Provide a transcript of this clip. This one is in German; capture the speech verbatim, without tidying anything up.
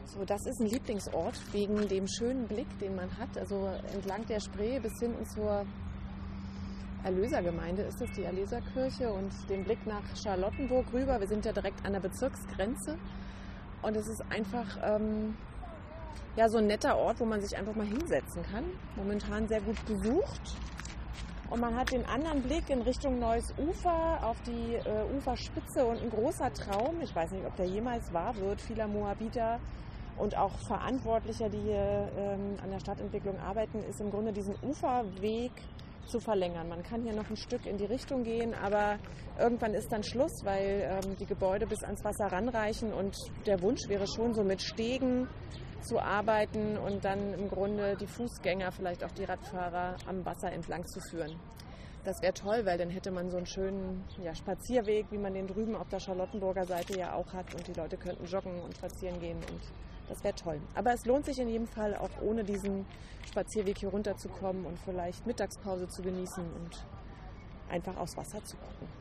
So, das ist ein Lieblingsort wegen dem schönen Blick, den man hat. Also entlang der Spree bis hinten zur Erlösergemeinde ist es, die Erlöserkirche, und den Blick nach Charlottenburg rüber. Wir sind ja direkt an der Bezirksgrenze und es ist einfach ähm, ja, so ein netter Ort, wo man sich einfach mal hinsetzen kann. Momentan sehr gut besucht. Und man hat den anderen Blick in Richtung Neues Ufer, auf die äh, Uferspitze, und ein großer Traum, ich weiß nicht, ob der jemals wahr wird, vieler Moabiter und auch Verantwortlicher, die hier ähm, an der Stadtentwicklung arbeiten, ist im Grunde diesen Uferweg zu verlängern. Man kann hier noch ein Stück in die Richtung gehen, aber irgendwann ist dann Schluss, weil ähm, die Gebäude bis ans Wasser ranreichen, und der Wunsch wäre schon, so mit Stegen zu arbeiten und dann im Grunde die Fußgänger, vielleicht auch die Radfahrer am Wasser entlang zu führen. Das wäre toll, weil dann hätte man so einen schönen ja, Spazierweg, wie man den drüben auf der Charlottenburger Seite ja auch hat, und die Leute könnten joggen und spazieren gehen, und das wäre toll. Aber es lohnt sich in jedem Fall, auch ohne diesen Spazierweg hier runterzukommen und vielleicht Mittagspause zu genießen und einfach aufs Wasser zu gucken.